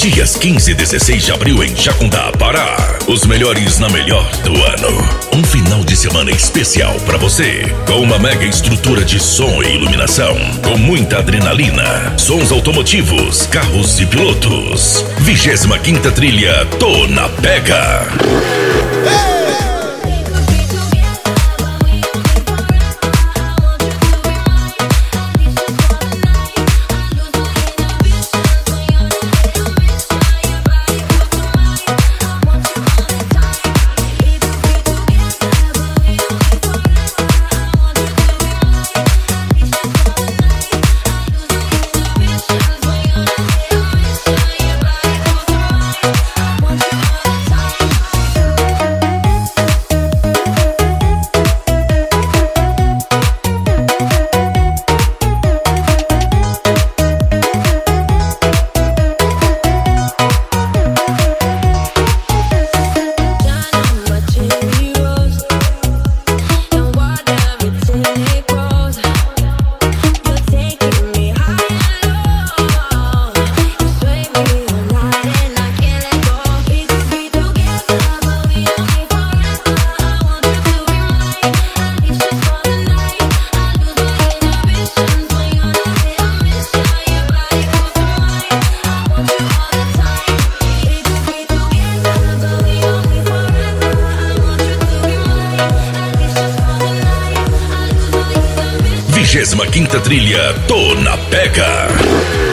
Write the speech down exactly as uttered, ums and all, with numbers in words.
Dias quinze e dezesseis de abril em Jacundá, Pará. Os melhores na melhor do ano. Um final de semana especial pra você. Com uma mega estrutura de som e iluminação. Com muita adrenalina. Sons automotivos, carros e pilotos. Vigésima quinta trilha Tô na Pega. Hey! Vigésima quinta trilha Tô na Pega.